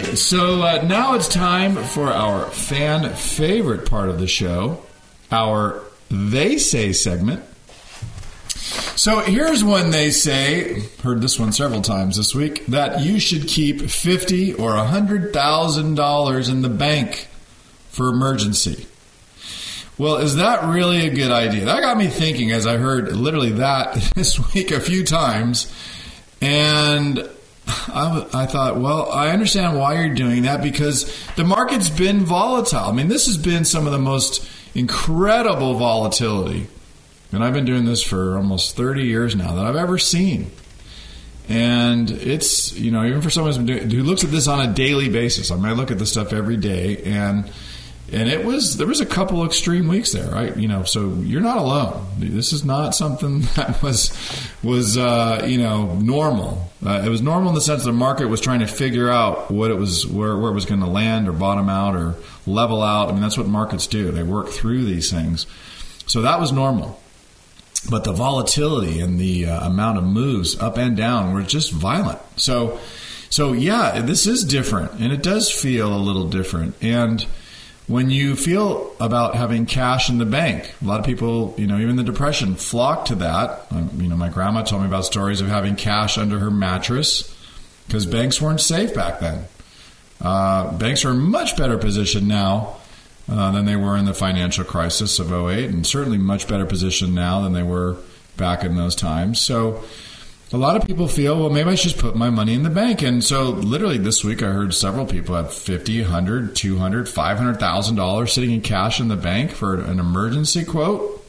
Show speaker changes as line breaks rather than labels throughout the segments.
right, so now it's time for our fan favorite part of the show, our They Say segment. So here's one they say, heard this one several times this week, that you should keep $50,000 or $100,000 in the bank for emergency. Well, is that really a good idea? That got me thinking as I heard literally that this week a few times. And I thought, well, I understand why you're doing that because the market's been volatile. I mean, this has been some of the most incredible volatility. And I've been doing this for almost 30 years now that I've ever seen. And it's, even for someone who looks at this on a daily basis, I mean, I look at this stuff every day, and there was a couple extreme weeks there, right? So you're not alone. This is not something that was normal. It was normal in the sense the market was trying to figure out what it was, where it was going to land or bottom out or level out. I mean, that's what markets do. They work through these things. So that was normal. But the volatility and the amount of moves up and down were just violent. So yeah, this is different, and it does feel a little different. And when you feel about having cash in the bank, a lot of people, even the Depression, flocked to that. My grandma told me about stories of having cash under her mattress because banks weren't safe back then. Banks are in much better position now than they were in the financial crisis of '08, and certainly much better position now than they were back in those times. So a lot of people feel, well, maybe I should just put my money in the bank. And so literally this week I heard several people have $50,000, $100,000, $200,000, $500,000 sitting in cash in the bank for an emergency quote.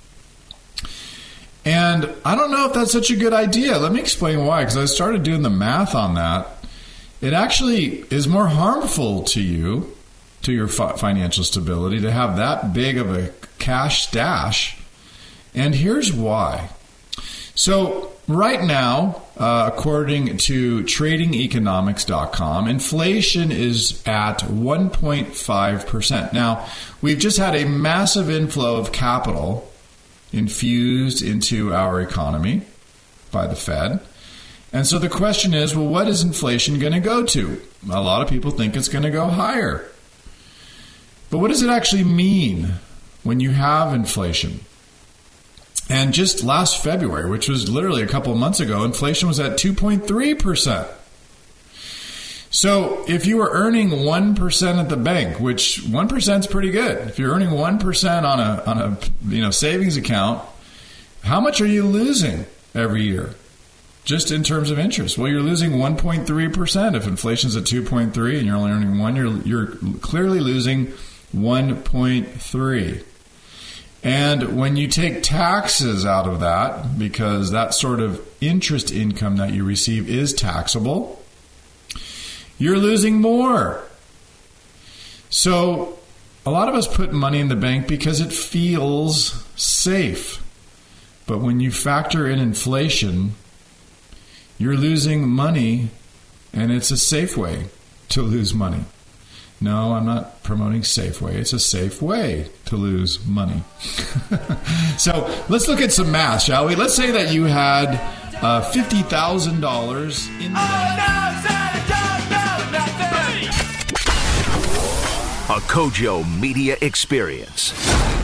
And I don't know if that's such a good idea. Let me explain why, because I started doing the math on that. It actually is more harmful to you, to your financial stability, to have that big of a cash stash. And here's why. So right now, according to tradingeconomics.com, inflation is at 1.5%. Now, we've just had a massive inflow of capital infused into our economy by the Fed. And so the question is, well, what is inflation going to go to? A lot of people think it's going to go higher. But what does it actually mean when you have inflation? And just last February, which was literally a couple of months ago, inflation was at 2.3%. So if you were earning 1% at the bank, which 1% is pretty good. If you're earning 1% on a savings account, how much are you losing every year? Just in terms of interest. Well, you're losing 1.3%. If inflation's at 2.3 and you're only earning 1, you're clearly losing 1.3. And when you take taxes out of that, because that sort of interest income that you receive is taxable, you're losing more. So a lot of us put money in the bank because it feels safe. But when you factor in inflation, you're losing money, and it's a safe way to lose money. No, I'm not promoting Safeway. It's a safe way to lose money. So let's look at some math, shall we? Let's say that you had $50,000 in the bank.
A Kojo Media Experience.